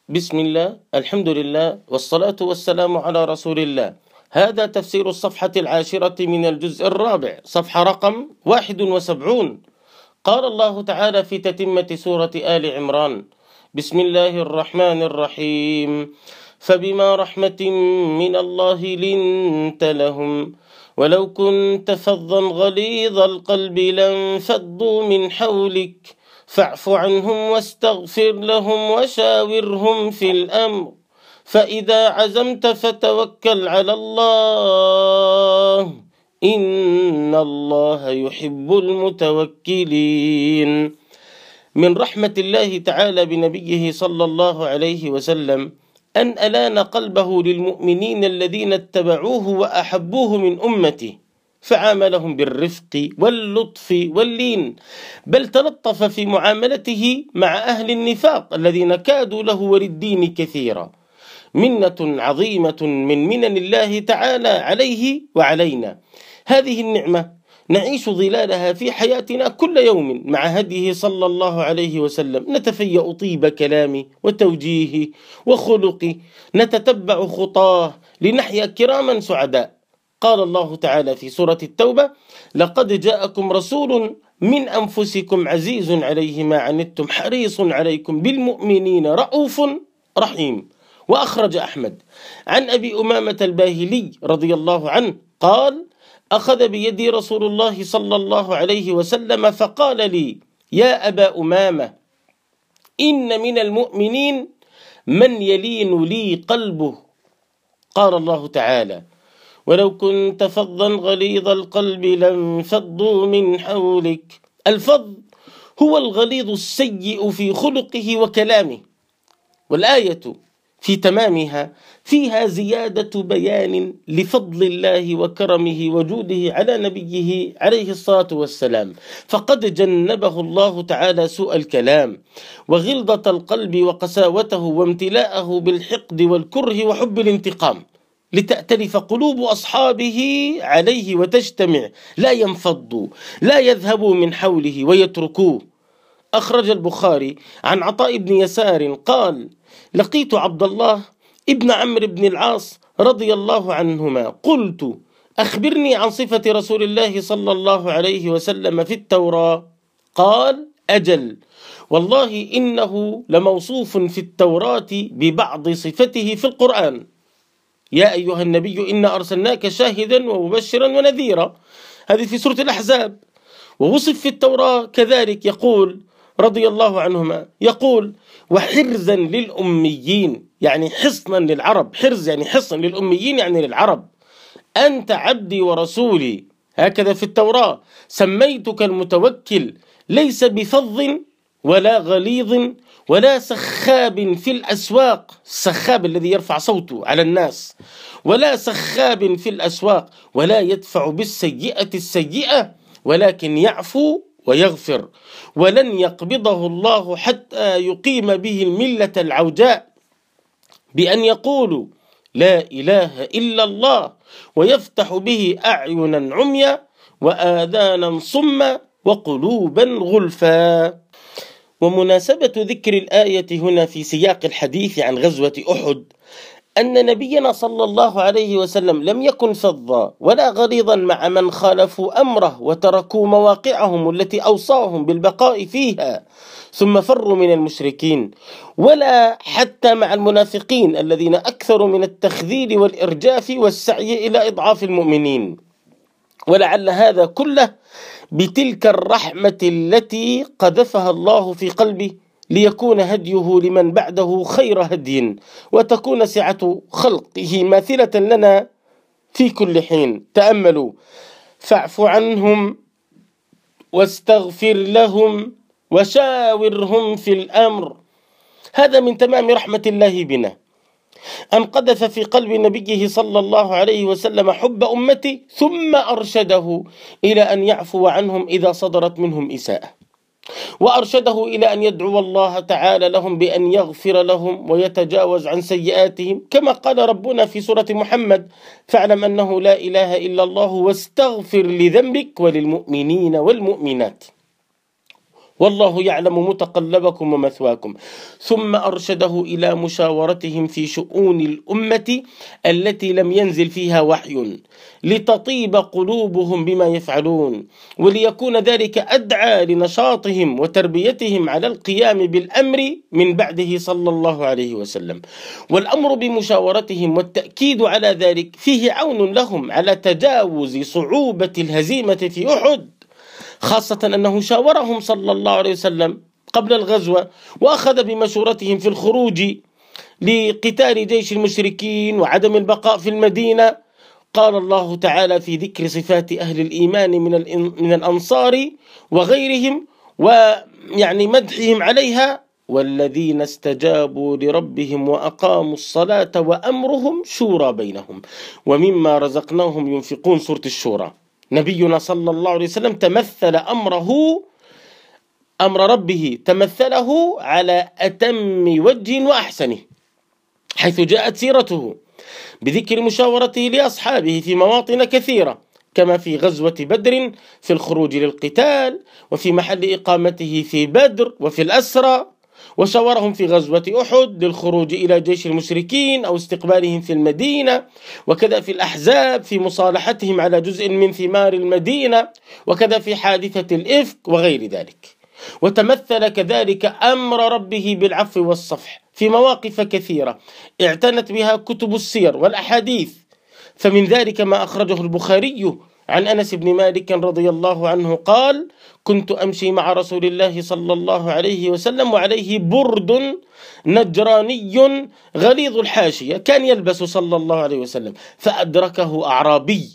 بسم الله، الحمد لله، والصلاة والسلام على رسول الله. هذا تفسير الصفحة 10 من الجزء الرابع، صفحة رقم 71. قال الله تعالى في تتمة سورة آل عمران: بسم الله الرحمن الرحيم. فبما رحمة من الله لنت لهم، ولو كنت فظا غليظ القلب لانفضوا من حولك، فاعف عنهم واستغفر لهم وشاورهم في الأمر، فإذا عزمت فتوكل على الله، إن الله يحب المتوكلين. من رحمة الله تعالى بنبيه صلى الله عليه وسلم أن ألان قلبه للمؤمنين الذين اتبعوه وأحبوه من أمته، فعاملهم بالرفق واللطف واللين، بل تلطف في معاملته مع أهل النفاق الذين كادوا له وللدين كثيرا. منة عظيمة من منن الله تعالى عليه وعلينا. هذه النعمة نعيش ظلالها في حياتنا كل يوم مع هديه صلى الله عليه وسلم، نتفيأ طيب كلامه وتوجيهه وخلقه، نتتبع خطاه لنحيا كراما سعداء. قال الله تعالى في سورة التوبة: لقد جاءكم رسول من أنفسكم عزيز عليه ما عنتم حريص عليكم بالمؤمنين رؤوف رحيم. وأخرج أحمد عن أبي أمامة الباهلي رضي الله عنه قال: أخذ بيدي رسول الله صلى الله عليه وسلم فقال لي: يا أبا أمامة، إن من المؤمنين من يلين لي قلبه. قال الله تعالى: ولو كنت فظا غليظ القلب لانفضوا من حولك. الفظ هو الغليظ السيء في خلقه وكلامه. والآية في تمامها فيها زيادة بيان لفضل الله وكرمه وجوده على نبيه عليه الصلاة والسلام، فقد جنبه الله تعالى سوء الكلام وغلظة القلب وقساوته وامتلاءه بالحقد والكره وحب الانتقام، لتأتلف قلوب أصحابه عليه وتجتمع، لا ينفضوا، لا يذهبوا من حوله ويتركوه. أخرج البخاري عن عطاء بن يسار قال: لقيت عبد الله ابن عمرو بن العاص رضي الله عنهما، قلت: أخبرني عن صفة رسول الله صلى الله عليه وسلم في التوراة. قال: أجل، والله إنه لموصوف في التوراة ببعض صفته في القرآن. يا أيها النبي إنا أرسلناك شاهدا ومبشرا ونذيرا، هذه في سورة الأحزاب. ووصف في التوراة كذلك، يقول رضي الله عنهما، يقول: وحرزا للأميين، يعني حصنا للعرب. حرز يعني حصن، للأميين يعني للعرب. أنت عبدي ورسولي، هكذا في التوراة. سميتك المتوكل، ليس بفظ ولا غليظ ولا سخاب في الأسواق، السخاب الذي يرفع صوته على الناس، ولا سخاب في الأسواق، ولا يدفع بالسيئة السيئة، ولكن يعفو ويغفر، ولن يقبضه الله حتى يقيم به الملة العوجاء، بأن يقولوا لا إله إلا الله، ويفتح به أعينا عميا وآذانا صما وقلوبا غلفا. ومناسبة ذكر الآية هنا في سياق الحديث عن غزوة أحد أن نبينا صلى الله عليه وسلم لم يكن فظا ولا غليظا مع من خالفوا أمره وتركوا مواقعهم التي أوصاهم بالبقاء فيها ثم فروا من المشركين، ولا حتى مع المنافقين الذين أكثروا من التخذيل والإرجاف والسعي إلى إضعاف المؤمنين. ولعل هذا كله بتلك الرحمة التي قذفها الله في قلبه، ليكون هديه لمن بعده خير هدي، وتكون سعة خلقه ماثلة لنا في كل حين. تأملوا: فاعف عنهم واستغفر لهم وشاورهم في الأمر. هذا من تمام رحمة الله بنا، أن قذف في قلب نبيه صلى الله عليه وسلم حب أمته، ثم أرشده إلى أن يعفو عنهم إذا صدرت منهم إساءة، وأرشده إلى أن يدعو الله تعالى لهم بأن يغفر لهم ويتجاوز عن سيئاتهم، كما قال ربنا في سورة محمد: فاعلم أنه لا إله إلا الله واستغفر لذنبك وللمؤمنين والمؤمنات. والله يعلم متقلبكم ومثواكم. ثم أرشده إلى مشاورتهم في شؤون الأمة التي لم ينزل فيها وحي، لتطيب قلوبهم بما يفعلون، وليكون ذلك أدعى لنشاطهم وتربيتهم على القيام بالأمر من بعده صلى الله عليه وسلم. والأمر بمشاورتهم والتأكيد على ذلك فيه عون لهم على تجاوز صعوبة الهزيمة في أحد، خاصة أنه شاورهم صلى الله عليه وسلم قبل الغزوة وأخذ بمشورتهم في الخروج لقتال جيش المشركين وعدم البقاء في المدينة. قال الله تعالى في ذكر صفات أهل الإيمان من الأنصار وغيرهم، ويعني مدحهم عليها: والذين استجابوا لربهم وأقاموا الصلاة وأمرهم شورى بينهم ومما رزقناهم ينفقون. سورة الشورى. نبينا صلى الله عليه وسلم تمثل أمر ربه تمثله على أتم وجه وأحسنه، حيث جاءت سيرته بذكر مشاورته لأصحابه في مواطن كثيرة، كما في غزوة بدر في الخروج للقتال، وفي محل إقامته في بدر، وفي الأسرى، وشاورهم في غزوة أحد للخروج إلى جيش المشركين أو استقبالهم في المدينة، وكذا في الأحزاب في مصالحتهم على جزء من ثمار المدينة، وكذا في حادثة الإفك وغير ذلك. وتمثل كذلك أمر ربه بالعفو والصفح في مواقف كثيرة اعتنت بها كتب السير والأحاديث، فمن ذلك ما أخرجه البخاري عن أنس بن مالك رضي الله عنه قال: كنت أمشي مع رسول الله صلى الله عليه وسلم وعليه برد نجراني غليظ الحاشية كان يلبس صلى الله عليه وسلم، فأدركه أعرابي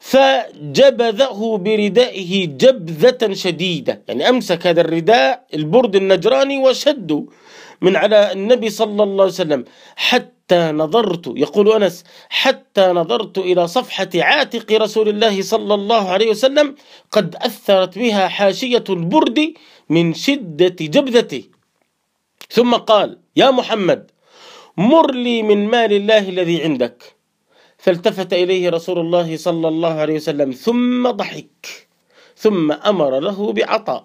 فجبذه بردائه جبذة شديدة، يعني أمسك هذا الرداء البرد النجراني وشده من على النبي صلى الله عليه وسلم، حتى نظرت، يقول أنس، حتى نظرت إلى صفحة عاتق رسول الله صلى الله عليه وسلم قد أثرت بها حاشية البرد من شدة جبذته. ثم قال: يا محمد، مر لي من مال الله الذي عندك. فالتفت إليه رسول الله صلى الله عليه وسلم ثم ضحك، ثم أمر له بعطاء: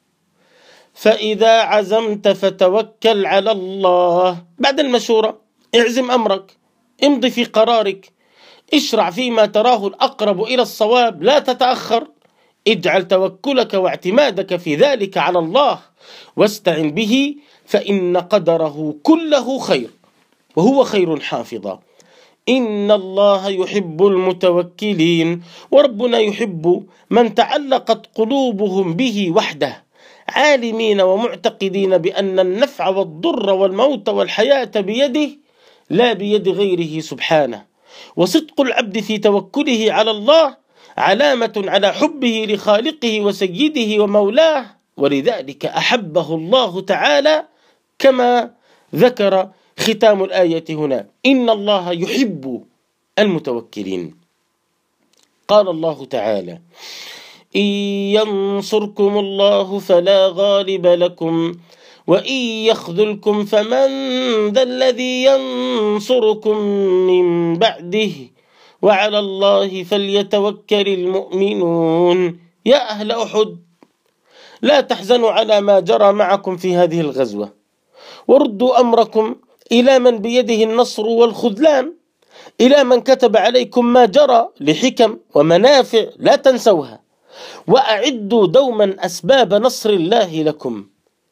فإذا عزمت فتوكل على الله. بعد المشورة اعزم أمرك، امضي في قرارك، اشرع فيما تراه الأقرب إلى الصواب، لا تتأخر، اجعل توكلك واعتمادك في ذلك على الله، واستعن به فإن قدره كله خير وهو خير حافظا. إن الله يحب المتوكلين، وربنا يحب من تعلقت قلوبهم به وحده، عالمين ومعتقدين بأن النفع والضر والموت والحياة بيده لا بيد غيره سبحانه. وصدق العبد في توكله على الله علامة على حبه لخالقه وسيده ومولاه، ولذلك أحبه الله تعالى كما ذكر ختام الآية هنا: إن الله يحب المتوكلين. قال الله تعالى: إن ينصركم الله فلا غالب لكم وإن يخذلكم فمن ذا الذي ينصركم من بعده وعلى الله فليتوكل المؤمنون. يا أهل أحد، لا تحزنوا على ما جرى معكم في هذه الغزوة، وردوا أمركم إلى من بيده النصر والخذلان، إلى من كتب عليكم ما جرى لحكم ومنافع لا تنسوها، وأعدوا دوما أسباب نصر الله لكم،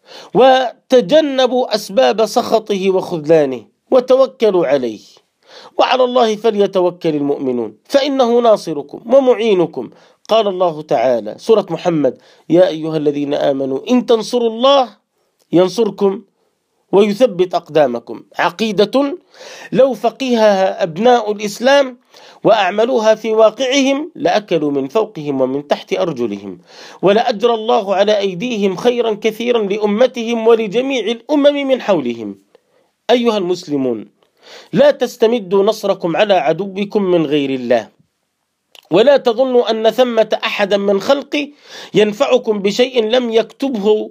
وتجنبوا أسباب سخطه وخذلانه، وتوكلوا عليه، وعلى الله فليتوكل المؤمنون فإنه ناصركم ومعينكم. قال الله تعالى سورة محمد: يا أيها الذين آمنوا إن تنصروا الله ينصركم ويثبت أقدامكم. عقيدة لو فقهها أبناء الإسلام وأعملوها في واقعهم لأكلوا من فوقهم ومن تحت أرجلهم، ولأجرى الله على أيديهم خيرا كثيرا لأمتهم ولجميع الأمم من حولهم. أيها المسلمون، لا تستمدوا نصركم على عدوكم من غير الله، ولا تظنوا أن ثمة أحدا من خلقه ينفعكم بشيء لم يكتبه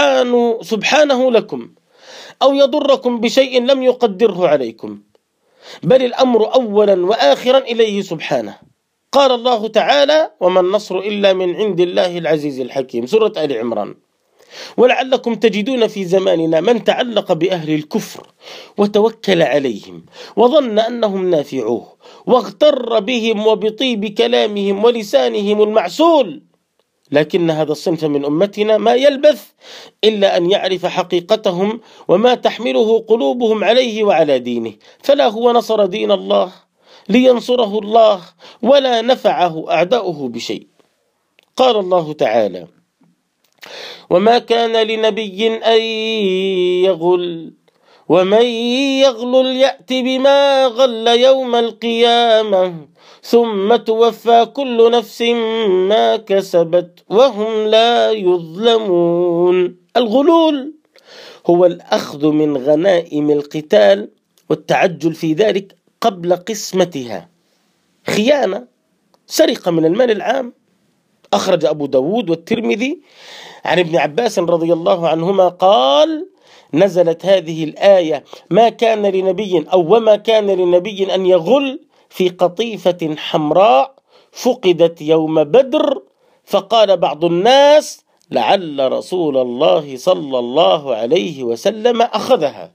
سبحانه لكم، أو يضركم بشيء لم يقدره عليكم، بل الأمر أولا وآخرا إليه سبحانه. قال الله تعالى: وما النصر إلا من عند الله العزيز الحكيم. سورة آل عمران. ولعلكم تجدون في زماننا من تعلق بأهل الكفر وتوكل عليهم وظن أنهم نافعوه واغتر بهم وبطيب كلامهم ولسانهم المعسول، لكن هذا الصنف من أمتنا ما يلبث إلا أن يعرف حقيقتهم وما تحمله قلوبهم عليه وعلى دينه، فلا هو نصر دين الله لينصره الله ولا نفعه أعداؤه بشيء. قال الله تعالى: وما كان لنبي أن يغل ومن يغلل يأت بما غل يوم القيامة ثم توفى كل نفس ما كسبت وهم لا يظلمون. الغلول هو الأخذ من غنائم القتال والتعجل في ذلك قبل قسمتها، خيانة، سرقة من المال العام. أخرج أبو داود والترمذي عن ابن عباس رضي الله عنهما قال: نزلت هذه الآية: ما كان لنبي وما كان لنبي أن يغل في قطيفة حمراء فقدت يوم بدر، فقال بعض الناس: لعل رسول الله صلى الله عليه وسلم أخذها،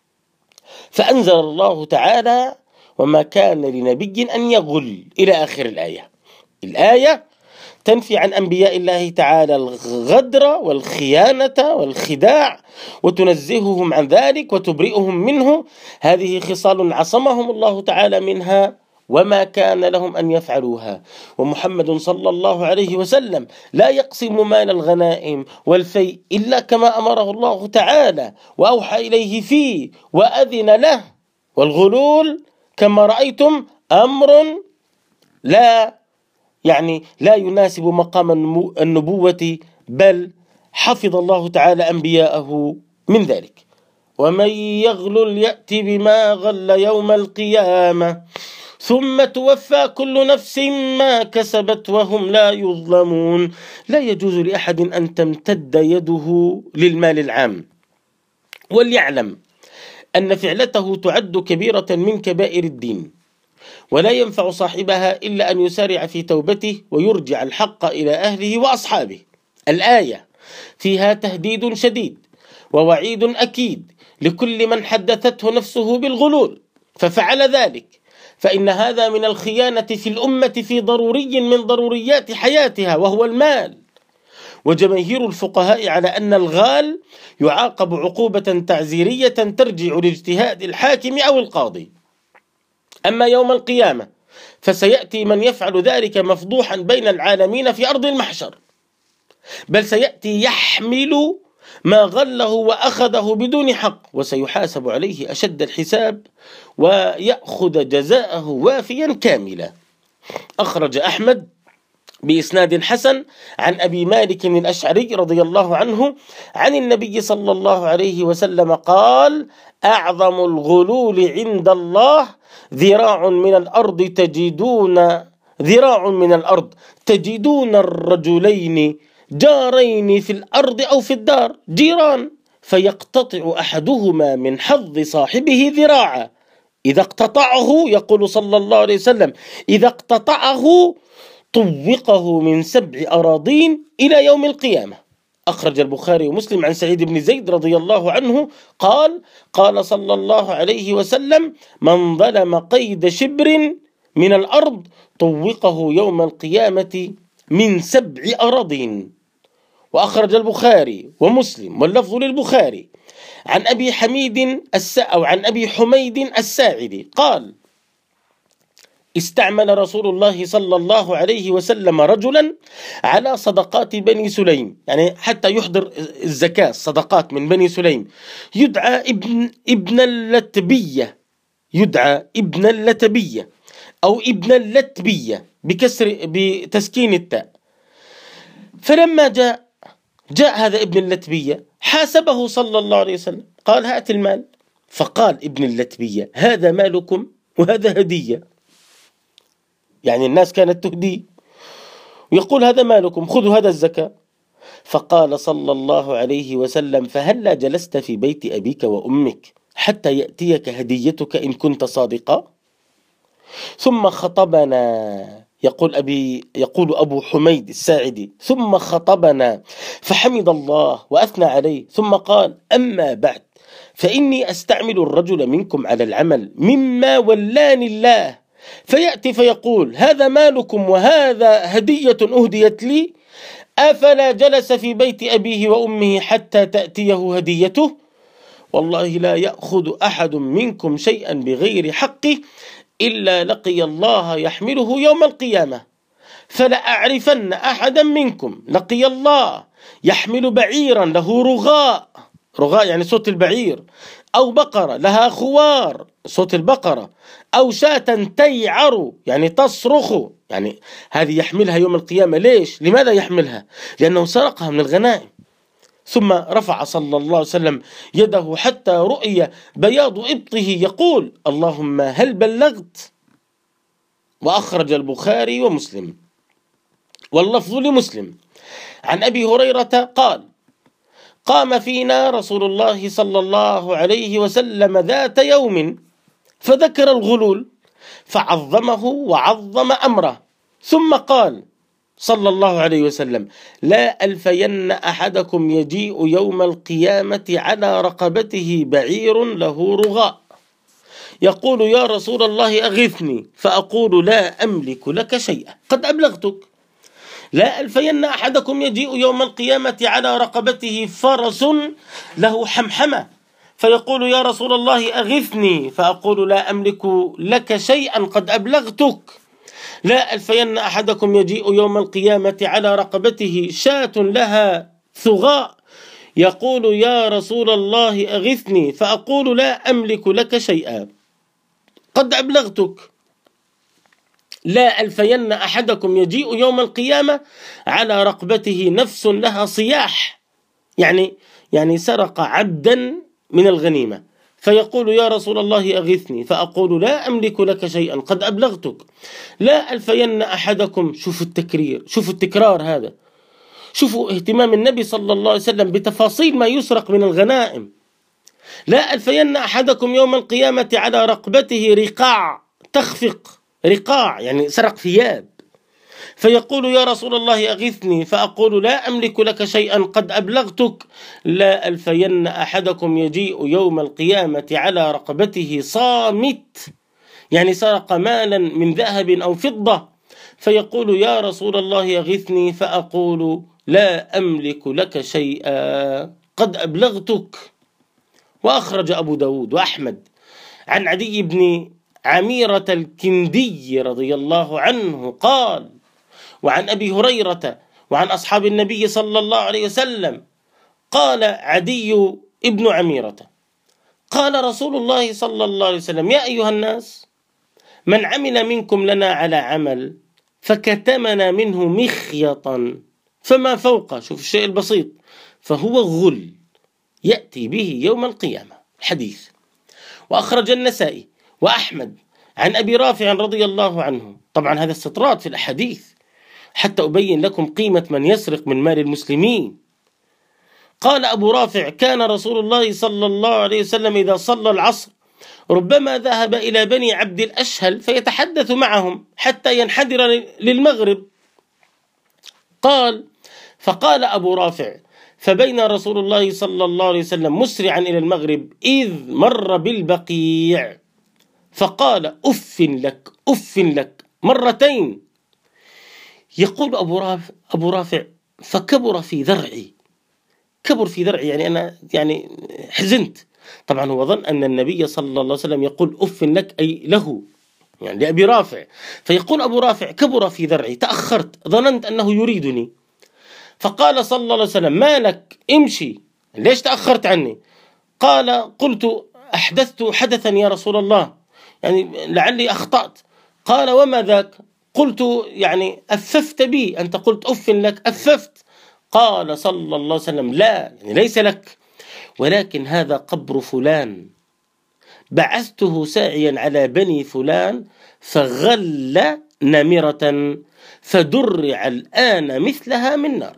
فأنزل الله تعالى: وما كان لنبي أن يغل إلى آخر الآية. الآية تنفي عن أنبياء الله تعالى الغدر والخيانة والخداع وتنزههم عن ذلك وتبرئهم منه. هذه خصال عصمهم الله تعالى منها وما كان لهم أن يفعلوها. ومحمد صلى الله عليه وسلم لا يقسم مال الغنائم والفيء إلا كما أمره الله تعالى وأوحى إليه فيه وأذن له. والغلول كما رأيتم أمر لا يناسب مقام النبوة، بل حفظ الله تعالى أنبياءه من ذلك. ومن يغلل يأتي بما غل يوم القيامة ثم توفى كل نفس ما كسبت وهم لا يظلمون. لا يجوز لأحد أن تمتد يده للمال العام، وليعلم أن فعلته تعد كبيرة من كبائر الدين، ولا ينفع صاحبها إلا أن يسارع في توبته ويرجع الحق إلى أهله وأصحابه. الآية فيها تهديد شديد ووعيد أكيد لكل من حدثته نفسه بالغلول ففعل ذلك، فإن هذا من الخيانة في الأمة في ضروري من ضروريات حياتها وهو المال. وجماهير الفقهاء على أن الغال يعاقب عقوبة تعزيرية ترجع لاجتهاد الحاكم أو القاضي. أما يوم القيامة فسيأتي من يفعل ذلك مفضوحا بين العالمين في أرض المحشر، بل سيأتي يحمل ما غله وأخذه بدون حق، وسيحاسب عليه أشد الحساب ويأخذ جزاءه وافيا كاملا. أخرج أحمد بإسناد حسن عن أبي مالك الأشعري رضي الله عنه عن النبي صلى الله عليه وسلم قال: أعظم الغلول عند الله ذراع من الأرض تجدون الرجلين جارين في الأرض أو في الدار جيران، فيقتطع أحدهما من حظ صاحبه ذراعا، إذا اقتطعه، يقول صلى الله عليه وسلم، إذا اقتطعه طوقه من 7 أراضين إلى يوم القيامة. أخرج البخاري ومسلم عن سعيد بن زيد رضي الله عنه قال صلى الله عليه وسلم: من ظلم قيد شبر من الأرض طوقه يوم القيامة من 7 أراضين. وأخرج البخاري ومسلم واللفظ للبخاري عن أبي حميد الساعدي قال: استعمل رسول الله صلى الله عليه وسلم رجلا على صدقات بني سليم، يعني حتى يحضر الزكاة الصدقات من بني سليم، يدعى ابن اللتبية أو ابن اللتبية بتسكين التاء. فلما جاء هذا ابن اللتبية حاسبه صلى الله عليه وسلم، قال: هات المال. فقال ابن اللتبية: هذا مالكم وهذا هدية، يعني الناس كانت تهدي، ويقول: هذا مالكم، خذوا هذا الزكاة. فقال صلى الله عليه وسلم: فهلا جلست في بيت أبيك وأمك حتى يأتيك هديتك إن كنت صادقا؟ ثم خطبنا يقول أبو حميد الساعدي: ثم خطبنا فحمد الله وأثنى عليه، ثم قال: أما بعد، فإني أستعمل الرجل منكم على العمل مما ولاني الله، فيأتي فيقول: هذا مالكم وهذا هدية أهديت لي، أفلا جلس في بيت أبيه وأمه حتى تأتيه هديته؟ والله لا يأخذ أحد منكم شيئا بغير حقه إلا لقي الله يحمله يوم القيامة، فلأعرفن أحدا منكم لقي الله يحمل بعيرا له رغاء، رغاء يعني صوت البعير، أو بقرة لها خوار، صوت البقرة، أو شاة تيعر يعني تصرخ، يعني هذه يحملها يوم القيامة. ليش؟ لماذا يحملها؟ لأنه سرقها من الغنائم. ثم رفع صلى الله عليه وسلم يده حتى رؤي بياض إبطه يقول: اللهم هل بلغت؟ وأخرج البخاري ومسلم. واللفظ لمسلم عن أبي هريرة قال: قام فينا رسول الله صلى الله عليه وسلم ذات يوم فذكر الغلول فعظمه وعظم أمره، ثم قال صلى الله عليه وسلم: لا ألفين أحدكم يجيء يوم القيامة على رقبته بعير له رغاء، يقول: يا رسول الله أغثني، فأقول: لا أملك لك شيئا قد أبلغتك. لا ألفين أحدكم يجيء يوم القيامة على رقبته فرس له حمحمة، فيقول: يا رسول الله أغثني، فأقول: لا أملك لك شيئا قد أبلغتك. لا ألفين أحدكم يجيء يوم القيامة على رقبته شاة لها ثغاء، يقول: يا رسول الله أغثني، فأقول: لا أملك لك شيئا قد أبلغتك. لا ألفين أحدكم يجيء يوم القيامة على رقبته نفس لها صياح، يعني سرق عبدا من الغنيمة، فيقول: يا رسول الله أغثني، فأقول: لا أملك لك شيئا قد أبلغتك. لا ألفين أحدكم، شوفوا التكرار هذا، شوفوا اهتمام النبي صلى الله عليه وسلم بتفاصيل ما يسرق من الغنائم. لا ألفين أحدكم يوم القيامة على رقبته رقاع تخفق، رقاع يعني سرق ثياب، فيقول: يا رسول الله أغثني، فأقول: لا أملك لك شيئا قد أبلغتك. لا ألفين أحدكم يجيء يوم القيامة على رقبته صامت، يعني سرق مالا من ذهب أو فضة، فيقول: يا رسول الله أغثني، فأقول: لا أملك لك شيئا قد أبلغتك. وأخرج أبو داود وأحمد عن عدي بن عميرة الكندي رضي الله عنه قال: وعن أبي هريرة وعن أصحاب النبي صلى الله عليه وسلم قال عدي ابن عميرة: قال رسول الله صلى الله عليه وسلم: يا أيها الناس، من عمل منكم لنا على عمل فكتمنا منه مخيطا فما فوق، شوف الشيء البسيط، فهو غل يأتي به يوم القيامة. الحديث. وأخرج النسائي وأحمد عن أبي رافع رضي الله عنه. طبعا هذا استطراد في الأحاديث حتى أبين لكم قيمة من يسرق من مال المسلمين. قال أبو رافع: كان رسول الله صلى الله عليه وسلم إذا صلى العصر ربما ذهب إلى بني عبد الأشهل فيتحدث معهم حتى ينحدر للمغرب. فقال أبو رافع: فبين رسول الله صلى الله عليه وسلم مسرعا إلى المغرب إذ مر بالبقيع فقال: أف لك أف لك مرتين. يقول أبو رافع: فكبر في ذرعي، كبر في ذرعي، يعني أنا حزنت. طبعا هو ظن أن النبي صلى الله عليه وسلم يقول أف لك أي له، يعني لأبي رافع، فيقول أبو رافع: كبر في ذرعي، تأخرت، ظننت أنه يريدني. فقال صلى الله عليه وسلم: ما لك، امشي، ليش تأخرت عني؟ قال: قلت أحدثت حدثا يا رسول الله، يعني لعلي أخطأت. قال: وما ذاك؟ قلت أففت بي، أنت قلت أف لك، أففت. قال صلى الله عليه وسلم: لا، ليس لك، ولكن هذا قبر فلان بعثته ساعيا على بني فلان فغل نمرة فدرع الآن مثلها من نار.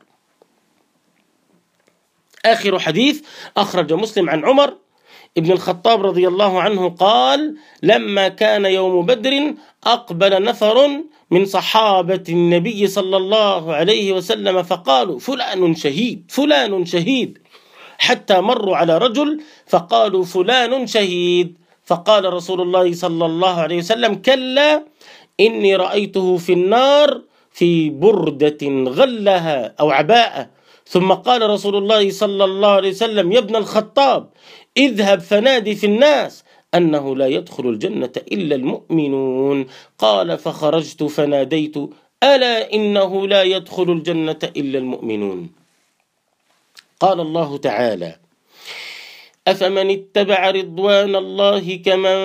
آخر حديث أخرج مسلم عن عمر ابن الخطاب رضي الله عنه قال: لما كان يوم بدر أقبل نفر من صحابة النبي صلى الله عليه وسلم فقالوا فلان شهيد فلان شهيد، حتى مروا على رجل فقالوا فلان شهيد، فقال رسول الله صلى الله عليه وسلم كلا إني رأيته في النار في بردة غلها أو عباءة. ثم قال رسول الله صلى الله عليه وسلم يا ابن الخطاب اذهب فنادي في الناس أنه لا يدخل الجنة إلا المؤمنون. قال فخرجت فناديت ألا إنه لا يدخل الجنة إلا المؤمنون. قال الله تعالى أفمن اتبع رضوان الله كمن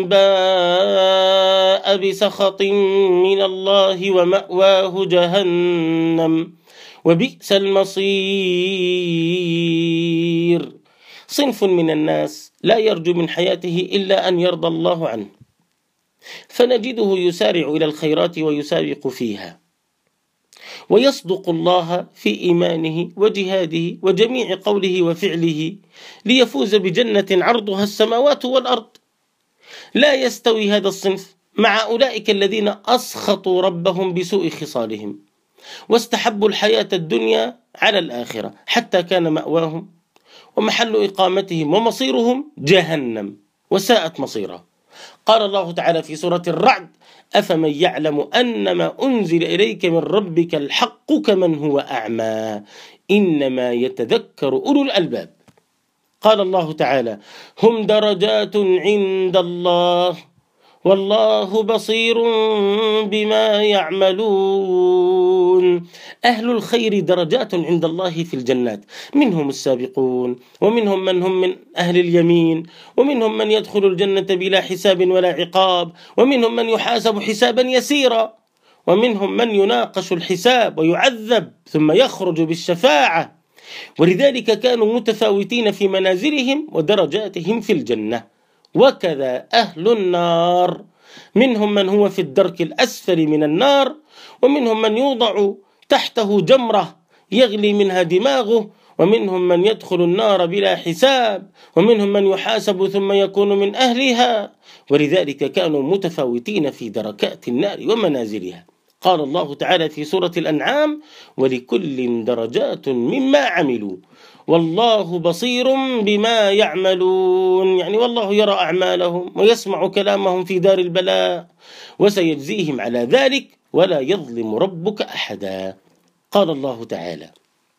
باء بسخط من الله ومأواه جهنم وبئس المصير. صنف من الناس لا يرجو من حياته إلا أن يرضى الله عنه، فنجده يسارع إلى الخيرات ويسابق فيها، ويصدق الله في إيمانه وجهاده وجميع قوله وفعله ليفوز بجنة عرضها السماوات والأرض. لا يستوي هذا الصنف مع أولئك الذين أسخطوا ربهم بسوء خصالهم واستحبوا الحياة الدنيا على الآخرة، حتى كان مأواهم ومحل إقامتهم ومصيرهم جهنم وساءت مصيرا. قال الله تعالى في سورة الرعد أفمن يعلم أنما أنزل إليك من ربك الحق كمن هو أعمى إنما يتذكر أولو الألباب. قال الله تعالى هم درجات عند الله والله بصير بما يعملون. أهل الخير درجات عند الله في الجنات، منهم السابقون ومنهم من هم من أهل اليمين، ومنهم من يدخل الجنة بلا حساب ولا عقاب، ومنهم من يحاسب حسابا يسيرا، ومنهم من يناقش الحساب ويعذب ثم يخرج بالشفاعة. ولذلك كانوا متفاوتين في منازلهم ودرجاتهم في الجنة. وكذا أهل النار، منهم من هو في الدرك الأسفل من النار، ومنهم من يوضع تحته جمرة يغلي منها دماغه، ومنهم من يدخل النار بلا حساب، ومنهم من يحاسب ثم يكون من أهلها. ولذلك كانوا متفاوتين في دركات النار ومنازلها. قال الله تعالى في سورة الأنعام ولكل درجات مما عملوا والله بصير بما يعملون، يعني والله يرى أعمالهم ويسمع كلامهم في دار البلاء وسيجزيهم على ذلك ولا يظلم ربك أحدا. قال الله تعالى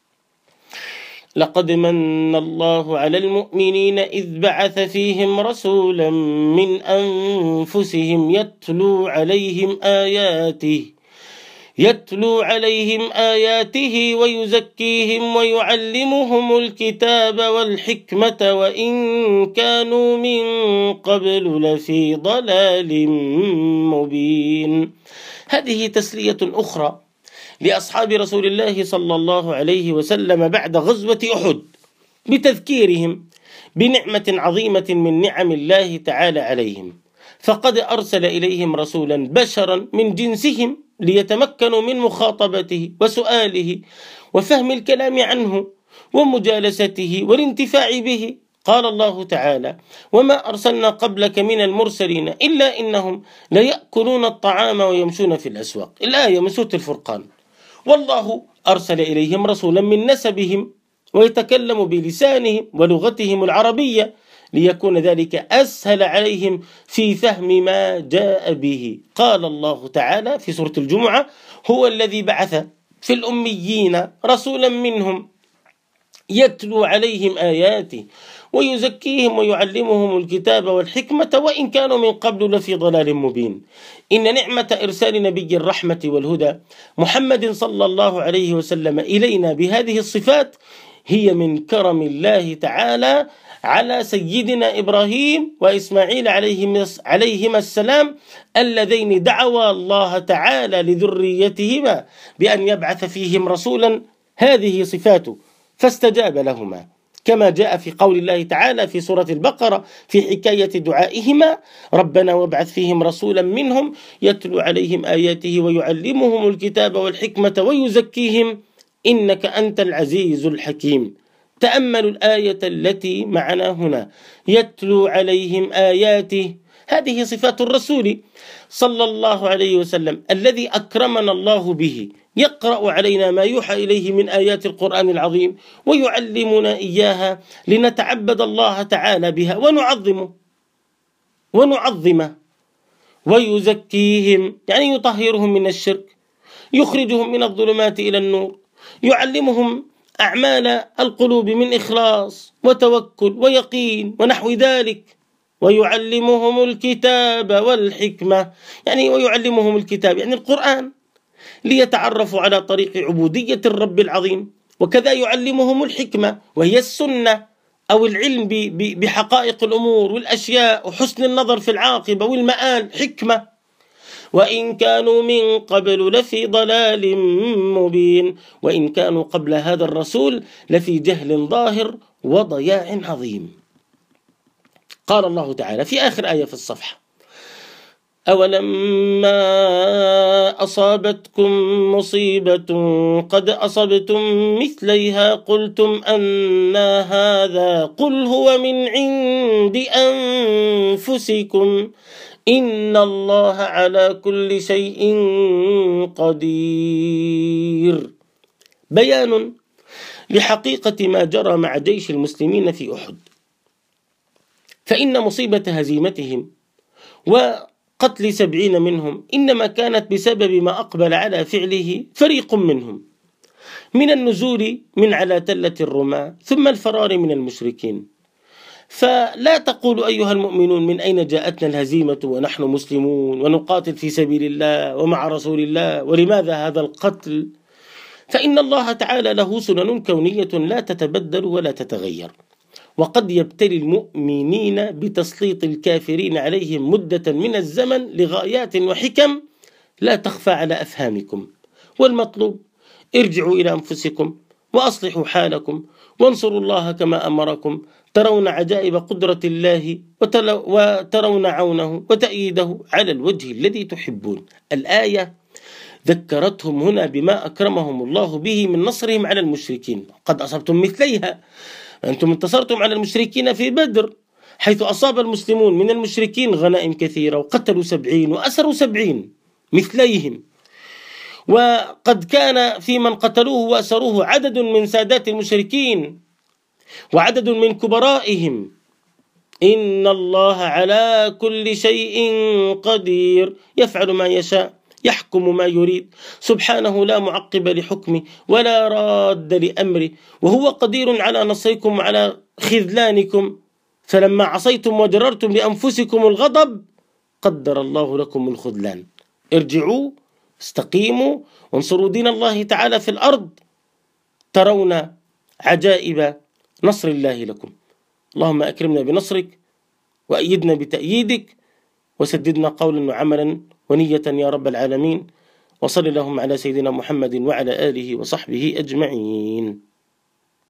لقد من الله على المؤمنين إذ بعث فيهم رسولا من أنفسهم يتلو عليهم آياته ويزكيهم ويعلمهم الكتاب والحكمة وإن كانوا من قبل لفي ضلال مبين. هذه تسلية أخرى لأصحاب رسول الله صلى الله عليه وسلم بعد غزوة أحد، بتذكيرهم بنعمة عظيمة من نعم الله تعالى عليهم، فقد أرسل إليهم رسولا بشرا من جنسهم ليتمكنوا من مخاطبته وسؤاله وفهم الكلام عنه ومجالسته والانتفاع به. قال الله تعالى وما أرسلنا قبلك من المرسلين إلا إنهم ليأكلون الطعام ويمشون في الأسواق. الآية من سورة الفرقان. والله أرسل إليهم رسولا من نسبهم ويتكلم بلسانهم ولغتهم العربية ليكون ذلك أسهل عليهم في فهم ما جاء به. قال الله تعالى في سورة الجمعة هو الذي بعث في الأميين رسولا منهم يتلو عليهم آياته ويزكيهم ويعلمهم الكتاب والحكمة وإن كانوا من قبل لفي ضلال مبين. إن نعمة إرسال نبي الرحمة والهدى محمد صلى الله عليه وسلم إلينا بهذه الصفات هي من كرم الله تعالى على سيدنا إبراهيم وإسماعيل عليهما السلام اللذين دعوا الله تعالى لذريتهما بأن يبعث فيهم رسولا هذه صفاته فاستجاب لهما، كما جاء في قول الله تعالى في سورة البقرة في حكاية دعائهما ربنا وابعث فيهم رسولا منهم يتلو عليهم آياته ويعلمهم الكتاب والحكمة ويزكيهم إنك أنت العزيز الحكيم. تأملوا الآية التي معنا هنا: يتلو عليهم آياته. هذه صفات الرسول صلى الله عليه وسلم الذي أكرمنا الله به، يقرأ علينا ما يوحى إليه من آيات القرآن العظيم ويعلمنا إياها لنتعبد الله تعالى بها ونعظمه، ويزكيهم يعني يطهرهم من الشرك، يخرجهم من الظلمات إلى النور، يعلمهم أعمال القلوب من إخلاص وتوكل ويقين ونحو ذلك، ويعلمهم الكتاب والحكمة. يعني ويعلمهم الكتاب يعني القرآن ليتعرفوا على طريق عبودية الرب العظيم، وكذا يعلمهم الحكمة وهي السنة أو العلم بحقائق الأمور والأشياء وحسن النظر في العاقبة والمآل، حكمة. وإن كانوا من قبل لفي ضلال مبين، وإن كانوا قبل هذا الرسول لفي جهل ظاهر وضياع عظيم. قال الله تعالى في آخر آية في الصفحة: أولما أصابتكم مصيبة قد أصبتم مثليها قلتم أنى هذا قل هو من عند أنفسكم إن الله على كل شيء قدير. بيان لحقيقة ما جرى مع جيش المسلمين في أحد، فإن مصيبة هزيمتهم وقتل 70 منهم إنما كانت بسبب ما أقبل على فعله فريق منهم من النزول من على تلة الرماة ثم الفرار من المشركين. فلا تقولوا أيها المؤمنون من أين جاءتنا الهزيمة ونحن مسلمون ونقاتل في سبيل الله ومع رسول الله، ولماذا هذا القتل؟ فإن الله تعالى له سنن كونية لا تتبدل ولا تتغير، وقد يبتلي المؤمنين بتسليط الكافرين عليهم مدة من الزمن لغايات وحكم لا تخفى على أفهامكم. والمطلوب ارجعوا إلى أنفسكم وأصلحوا حالكم وانصروا الله كما أمركم، ترون عجائب قدرة الله وترون عونه وتأييده على الوجه الذي تحبون. الآية ذكرتهم هنا بما أكرمهم الله به من نصرهم على المشركين. قد أصبتم مثليها، أنتم انتصرتم على المشركين في بدر، حيث أصاب المسلمون من المشركين غنائم كثيرة وقتلوا 70 وأسروا 70 مثليهم. وقد كان في من قتلوه وأسروه عدد من سادات المشركين وعدد من كبرائهم. إن الله على كل شيء قدير، يفعل ما يشاء، يحكم ما يريد، سبحانه لا معقب لحكمه ولا راد لأمره، وهو قدير على نصركم وعلى خذلانكم. فلما عصيتم وجررتم لأنفسكم الغضب قدر الله لكم الخذلان. ارجعوا، استقيموا، وانصروا دين الله تعالى في الأرض، ترون عجائب نصر الله لكم. اللهم أكرمنا بنصرك وأيدنا بتأييدك، وسددنا قولا وعملا ونية يا رب العالمين. وصل اللهم على سيدنا محمد وعلى آله وصحبه أجمعين.